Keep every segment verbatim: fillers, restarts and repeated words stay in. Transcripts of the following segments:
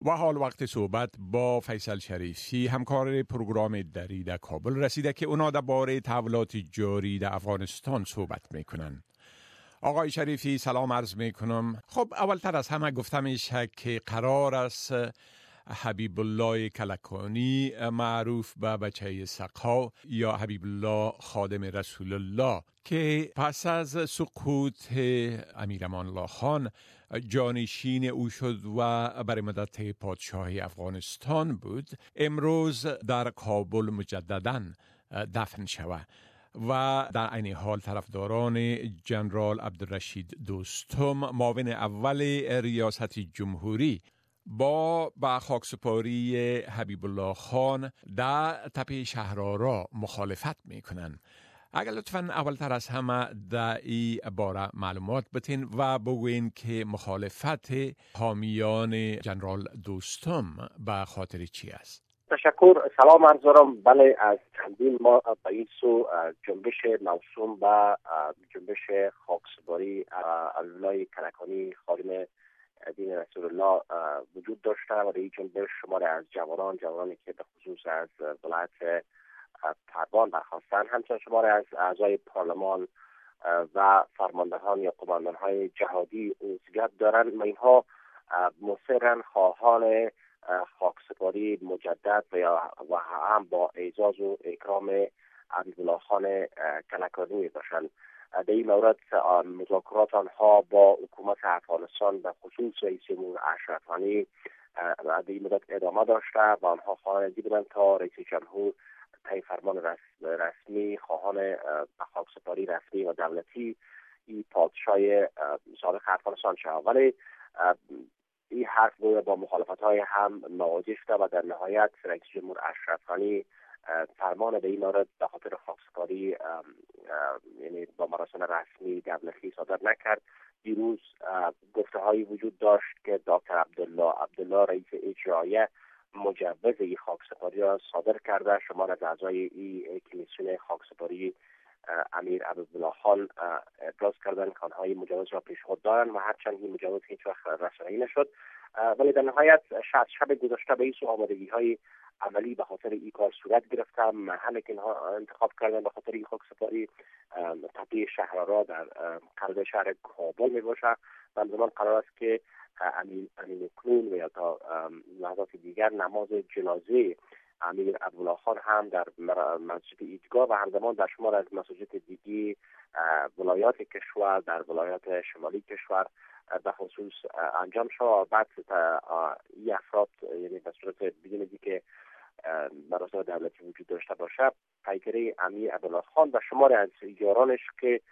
و حال وقت صحبت با فیصل شریفی همکار پروگرام دری در کابل رسیده که اونا درباره تحولات جاری در افغانستان صحبت میکنن. آقای شریفی سلام عرض میکنم. خب اولتر از همه گفتم میشه که قرار است حبیب الله کلکانی معروف به بچه سقا یا حبیب الله خادم رسول الله که پس از سقوط امیر امان الله خان جانشین او شد و برای مدت پادشاهی افغانستان بود، امروز در کابل مجدداً دفن شود و در عین حال طرفداران جنرال عبدالرشید دوستم معاون اول ریاست جمهوری با به خاکسپاری حبیب الله خان در تپه شهرآرا مخالفت میکنن. اگر لطفاً اولتر از همه در این باره معلومات بتین و بگوین که مخالفت حامیان جنرال دوستم به خاطر چی است؟ تشکر. سلام عرض دارم. بله، از چندین ماه به این سو جنبش موسوم به جنبش خاکسپاری الله کلکانی خادم دین رسول الله وجود داشته و در این جنبش شمار از جوانان جوانانی که به خصوص از ولایت پروان برخواستن، همچنین شمار از اعضای پارلمان و فرماندهان یا قماندانهای جهادی عضویت دارند و اینها مصرن خواهان خاکسپاری مجدد و یا و هم با اعزاز و اکرام حبیب الله خان کلکانی باشند. در این مورد مذاکرات آنها با حکومت افغانستان به خصوص رئیس جمهور اشرف غنی در این مدت ادامه داشته و آنها خواهان بودند تا رئیس جمهور طی فرمان رسمی خواهان خاکسپاری رسمی و دولتی این پادشاه سابق افغانستان شد، ولی این حرف با مخالفت‌های هم مواجه شده و در نهایت رئیس جمهور اشرف غنی فرمان به این مورد به خاطر خاکسپاری یعنی با مراسم رسمی دولتی صادر نکرد. دیروز گفته‌هایی وجود داشت که دکتر عبدالله عبدالله رئیس اجرایی مجوز این خاکسپاری را صادر کرده. شمار از اعضای این کمیسیون خاکسپاری امیر عبدالله خان ابراز کردند که آنها این مجوز را پیش خود دارند و هرچند این مجوز هیچ وقت رسانه‌ای نشد، ولی در نهایت شب شب گذشته به این سو آمادگی‌های عملی به خاطر این کار صورت گرفته. محلی که اینها انتخاب کردن به خاطر این خاکسپاری تپه شهرآرا در قلب شهر کابل می باشه و زمان قرار است که امین امین کنون و یا تا لحظات دیگر نماز جنازه امیر عبدالله خان هم در مسجد ایدگاه و همزمان در شمار از مساجد دیگی ولایات کشور در ولایات شمالی کشور به خصوص انجام شد. بعد این افراد یعنی به صورت بدون که مراسم دولتی وجود داشته باشه پیگیری امیر عبدالله خان و شمار از یارانش که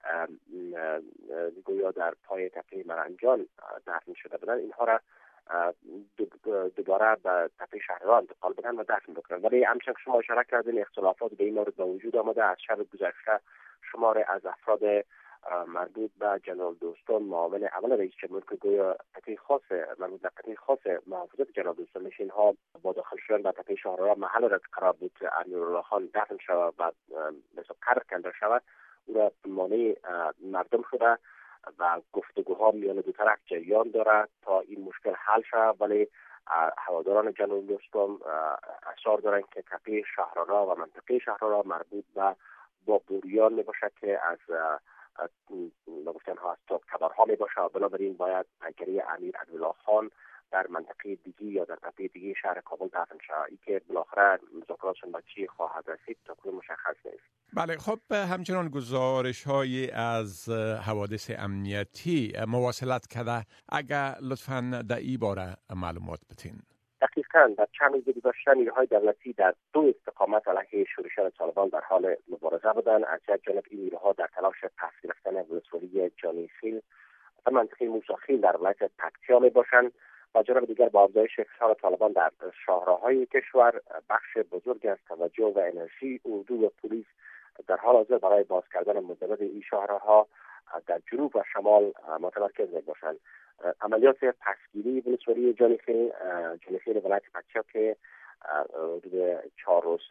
گویا در پای تپه مرنجان دفن شده بودند اینها را دوباره به تپه شهرآرا انتقال بدن و دفن بکنن. ولی همچنین شما اشاره کردین اختلافات به این مورد به وجود آمده. از شب گذشته شمار از افراد مربوط به جنرال دوستم معاون اول رئیس جمهور که گویا تپه خاص مربوط به تپه خاص محافظت جنرال دوستم نشین ها با داخل شدن به تپه شهرآرا محل را قرار بود امیرالله خان دفن شود و مثلا قرار کنده شود او را مانع مردم شده و گفتگوها میان دو طرف جریان دارد تا این مشکل حل شود، ولی هواداران جنرال دوستم اصرار دارند که تپه شهرآرا و منطقه شهرآرا مربوط به بابوریان می باشد که از نگفتن ها از تبرها می باشه و بنابراین باید پیگیری امیر عبدالله خان در منطقه دیگی یا در تپه دیگی شهر کابل دفن شود. این که بالاخره مذاکراتشون با چی خواهد رسید تا کنون مشخص نیست. بله، خب همچنان گزارش های از حوادث امنیتی مواصلت کرده، اگر لطفاً در این باره معلومات بتین. دقیقاً در چند روز گذشته نیروهای دولتی در دو استقامت علیه شورش‌های طالبان در حال مبارزه بودند. از یک جانب این نیروها در تلاش پس گرفتن ولسوالی جانی خیل و منطقه موسی در ولایت پکتیا میباشند و جانب دیگر با افزایش فشار طالبان در شاهراهای کشور بخش بزرگ از توجه و انرژی اردو و پلیس در حال حاضر برای باز کردن مجدد این شاهراها در جنوب و شمال متمرکز میباشند. عملیات پسگیری ولسوالی جانی خیل جانی خیل ولایت پکتیا که حدود چهار روز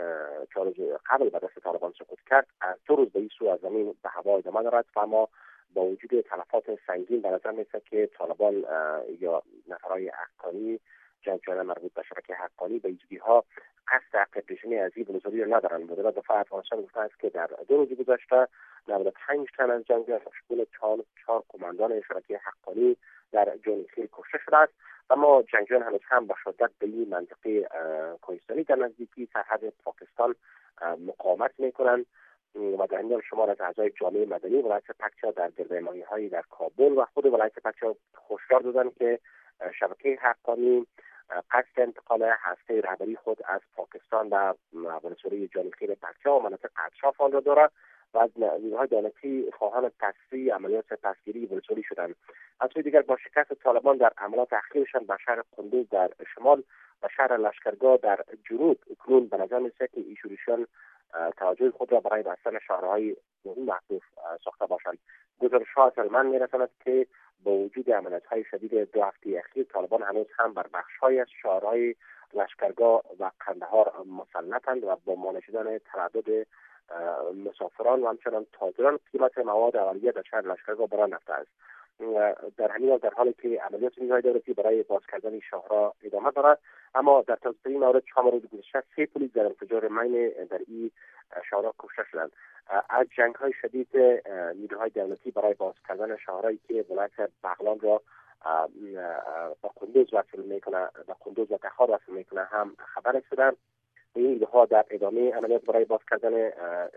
چهار روز قبل به دست طالبان سقوط کرد، دو روز به این سو از زمین به هوا ادامه دارد و ما با وجود تلفات سنگین به نظر می‌رسد که طالبان یا نفرهای حقانی جنگجویان مربوط به شبکه حقانی به ایزدی ها قصد عقب نشینی از این بلوزاری را ندارند. وزارت دفاع افغانستان گفته است که در دو روز گذشته نود و پنج تن از جنگجویان مشمول چهار چهار قماندان شبکه حقانی در جانخیل کشته شده است. اما جنگجویان هنوز هم به شدت به این منطقه کوهستانی در نزدیکی سرحد پاکستان مقاومت میکنند و در این شمار از اعضای جامعه مدنی ولایت پکتیا در گردهمایی‌های در کابل و خود ولایت پکتیا هشدار دادند که شبکه حقانی قصد انتقال هسته رهبری خود از پاکستان و ولسوالی جانخیل پکتیا و مناطق اطراف آن را دارد و از نیروهای دولتی خواهان تسریع عملیات سپسگیری ولسوالی شدند. از سوی دیگر با شکست طالبان در عملیات اخیرشان به شهر قندوز در شمال و شهر لشکرگاه در جنوب اکنون به نظر می‌رسد که این شورشیان توجه خود را برای بستن شهرهای مهم محدود ساخته باشند. گزارش‌ها از هلمند می‌رساند که با وجود عملیات‌های شدید دو هفته اخیر طالبان هنوز هم بر بخش‌های از شهرهای لشکرگاه و قندهار مسلطند و با مانع شدن تردد مسافران و همچنان تاجران قیمت مواد اولیه در شهر لشکرگاه برآن رفته است. در همین حال در حالی که عملیات نیروهای دولتی برای باز کردن شهرها ادامه دارد، اما در تازه‌ترین مورد چهار روز گذشته سه پلیس در انفجار مین در این شهرها کشته شدند. از جنگ‌های شدید نیروهای دولتی برای باز کردن شهرهایی که ولایت بغلان را با قندوز وصل میکنه و قندوز و تخار وصل میکنه هم خبر رسیدند. این نیروها در ادامه عملیات برای باز کردن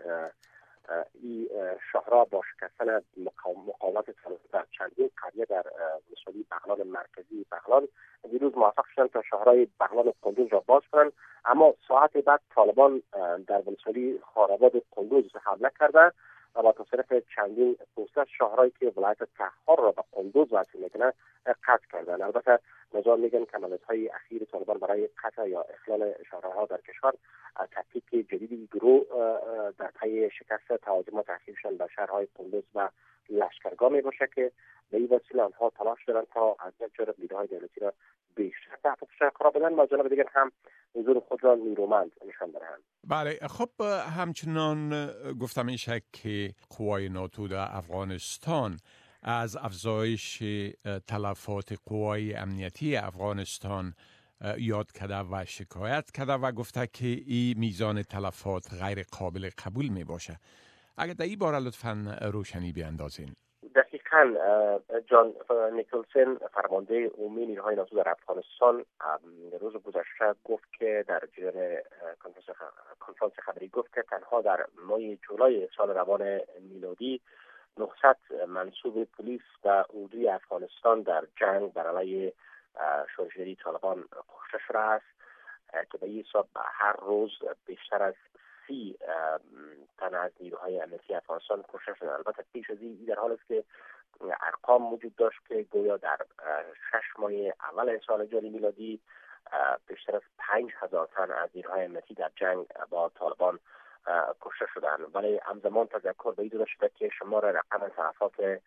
این شهرها با شکستن مقاومت در چندین قریه در ولسوالی بغلان مرکزی بغلان دیروز موفق شدند تا شهرهای بغلان و قندوز را باز کنند، اما ساعت بعد طالبان در ولسوالی خارآباد قندوز حمله کرده و با تصرف چندین پوسته شهرهایی که ولایت تخار را به قندوز وصل میکنه قطع کردند. البته نظام میگن که عملیات‌های اخیر طالبان برای قطع یا اخلال شهرها در کشور تحقیق جدیدی گروه در پی شکست تهاجمات اخیرشان به شهرهای قندوز و لشکرگاه می باشه که به این وسیله آنها تلاش دارند تا از یک جانب نیروهای دولتی را بیشتر تحت فشار قرار بدن و جانب دیگر هم حضور خود را نیرومند نشان دهند. بله، خب همچنان گفتم میشه که قوای ناتو در افغانستان از افزایش تلفات قوای امنیتی افغانستان یاد کرده و شکایت کرده و گفته که این میزان تلفات غیر قابل قبول می باشه. اگر در این باره لطفاً روشنی بیاندازین. دقیقاً جان نیکلسن فرمانده عمومی نیروهای ناتو در افغانستان روز گذشته گفت که در جریان کنفرانس خبری گفت که تنها در ماه جولای سال روان میلادی نهصد منصوب پلیس و اردوی افغانستان در جنگ بر علیه شورشگری طالبان کشته شده است که به این حساب هر روز بیشتر از سی تن از نیروهای امنیتی افغانستان کشته شدند. البته پیش از این در حال است که ارقام وجود داشت که گویا در شش ماه اول سال جاری میلادی بیشتر از پنج هزار تن از نیروهای امنیتی در جنگ با طالبان کشته شدند، ولی همزمان تذکر به این داده شده که شمار رقم تلفات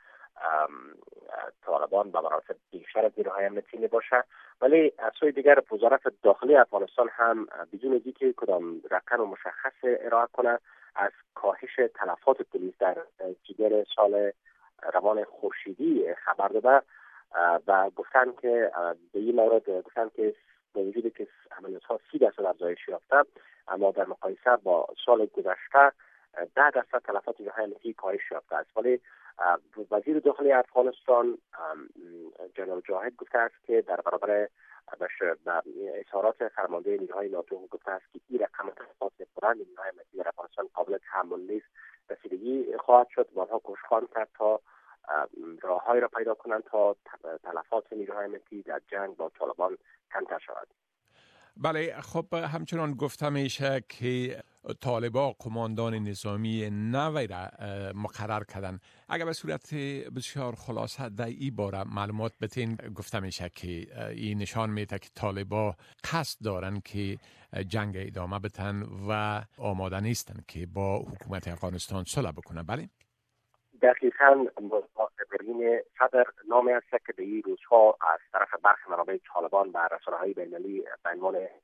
طالبان به مراتب بیشتر از نیروهای امنیتی می باشه، ولی از سوی دیگر وزارت داخلی افغانستان هم بدون از اینکه کدام رقم مشخص ارائه کنه از کاهش تلفات پلیس در جریان سال روان خورشیدی خبر داده و گفتن که به این مورد گفتن که با وجودی که عملیات‌ها سی درصد افزایش یافته، اما در مقایسه با سال گذشته ده درصد تلفات نیروهای امنیتی کاهش یافته است. ولی وزیر داخلی افغانستان جنرال جاهد گفته است که در برابر اظهارات فرمانده نیروهای ناتو گفته است که این رقم تلفات بلند نیروهای امنیتی در افغانستان قابل تحمل نیست. رسیدگی خواهد شد و آنها کوشش خواهند کرد تا راههایی را پیدا کنند تا تلفات نیروهای امنیتی در جنگ با طالبان کمتر شود. بله، خب همچنان گفته میشه که طالبان قماندان نظامی نوی را مقرر کردن. اگر به صورت بسیار خلاصه در این باره معلومات بتین، گفته میشه که این نشان میده که طالبان قصد دارن که جنگ ادامه بدن و آماده نیستن که با حکومت افغانستان صلح بکنن. بله دقیقاً ابراهیم صدر نامی است که در این روزها از طرف برخی منابع طالبان و رسانه‌های بین‌المللی به عنوان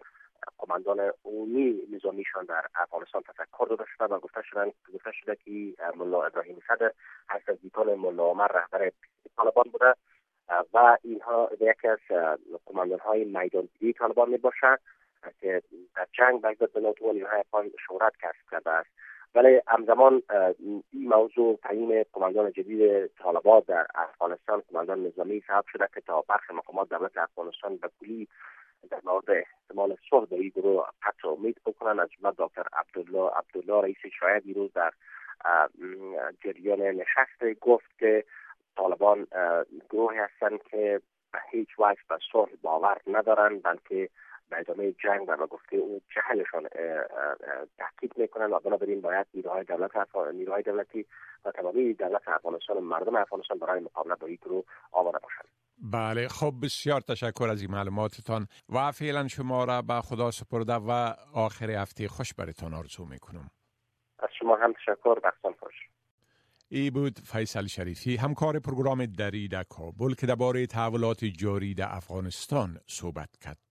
قماندان عمومی نظامیشان در افغانستان تذکر داده شده و گفته شدن گفته شده که ملا ابراهیم صدر از نزدیکان ملا عمر رهبر طالبان بوده و اینها یکی از قماندان های میدانگیری طالبان می باشد که در جنگ به ضد ناتو و نیروهای افغان شهرت کسب کرده است. ولی همزمان این موضوع تعیین قماندان جدید طالبان در افغانستان قماندان نظامی سبب شده که تا برخی مقامات دولت افغانستان به کلی در مورد احتمال صلح با این گروه قطع امید بکنند. از جمله دکتر عبدالله عبدالله رئیس شورای دیروز در جریان نشست گفت که طالبان گروهی هستند که به هیچ وجه به صلح باور ندارند، بلکه به ادامه جنگ و گفته او جهلشان تحقیق میکنن و بنابراین باید نیروهای دولت افغان نیروهای دولتی و تمامی دولت افغانستان و مردم افغانستان برای مقابله با این گروه آماده باشند. بله، خب بسیار تشکر از این معلوماتتان و فعلا شما را به خدا سپرده و آخر هفته خوش براتان آرزو میکنم. از شما هم تشکر، وقتتان خوش. ای بود فیصل شریفی، همکار پروگرام دری در کابل که درباره تحولات جاری در افغانستان صحبت کرد.